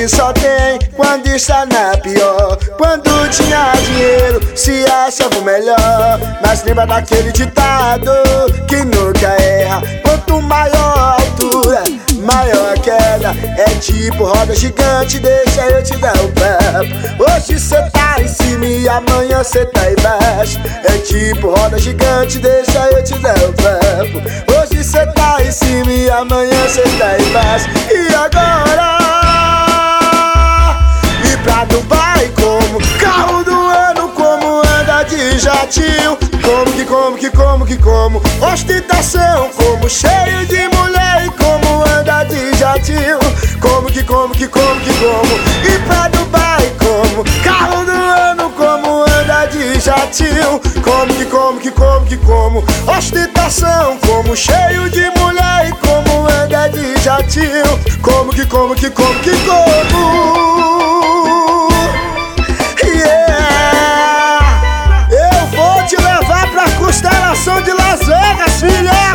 só tem quando está na pior. Quando tinha dinheiro, se achava o melhor. Mas lembra daquele ditado que nunca erra: quanto maior a altura, maior a queda. É tipo roda gigante, deixa eu te dar um papo. Hoje cê tá em cima e amanhã cê tá embaixo. É tipo roda gigante, deixa eu te dar um papo. Hoje cê tá em cima e amanhã cê tá embaixo. E agora? Ir pra Dubai como carro do ano, como anda de jatinho. Como ostentação, como cheio de mulher e como anda de jatinho. Como ir pra Dubai como carro do ano, como anda de jatinho. Como ostentação, como cheio de mulher e como anda de jatinho. Como constelação de Las Vegas, filha!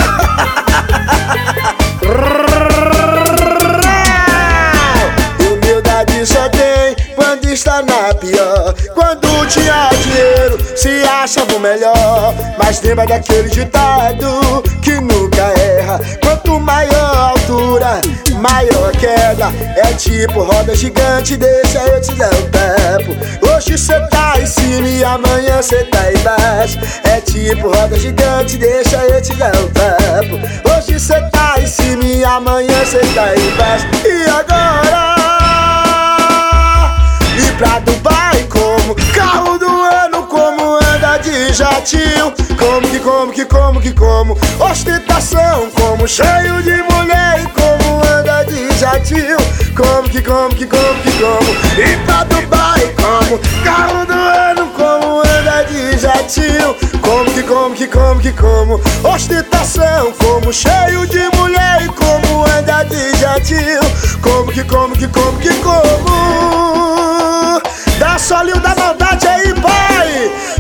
Humildade só tem quando está na pior. Quando tinha dinheiro, se achava o melhor. Mas lembra daquele ditado que nunca erra: quanto maior a altura, maior a queda. É tipo roda gigante, deixa eu te dar um papo. Hoje cê tá em cima e amanhã cê tá embaixo. É tipo roda gigante, deixa eu te dar um papo. Hoje cê tá em cima e amanhã cê tá embaixo. E agora? Ir pra Dubai como carro do ano, como anda de jatinho. Como ostentação, como cheio de mulher e como anda de jatinho. Como ir pra Dubai como carro do ano, como anda de jatinho. Como ostentação, como cheio de mulher e como anda de jatinho. Como dá solinho da maldade aí, pai.